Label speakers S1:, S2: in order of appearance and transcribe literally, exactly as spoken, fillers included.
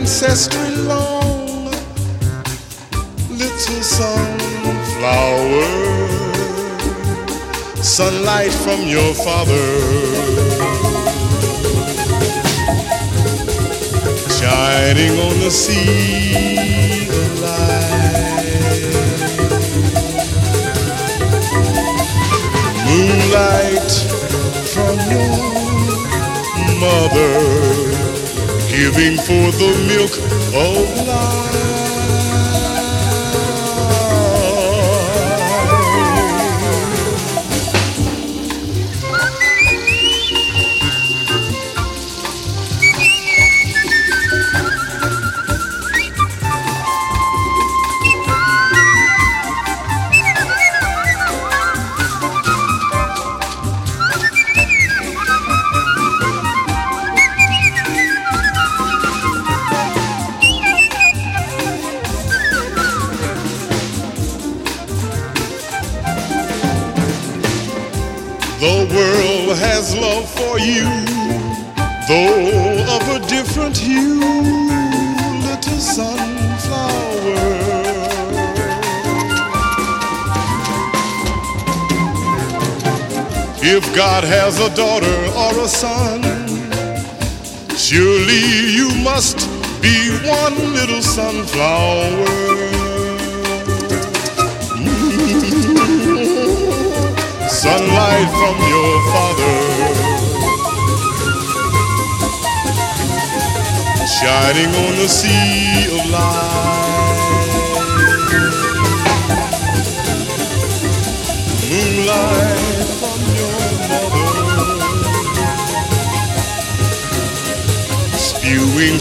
S1: ancestry long, little sunflower, sunlight from your father, shining on the sea of light. Moonlight from your mother, giving forth the milk of life. The world has love for you, though of a different hue, little sunflower. If God has a daughter or a son, surely you must be one little sunflower. Sunlight from your father, shining on the sea of light. Moonlight from your mother, spewing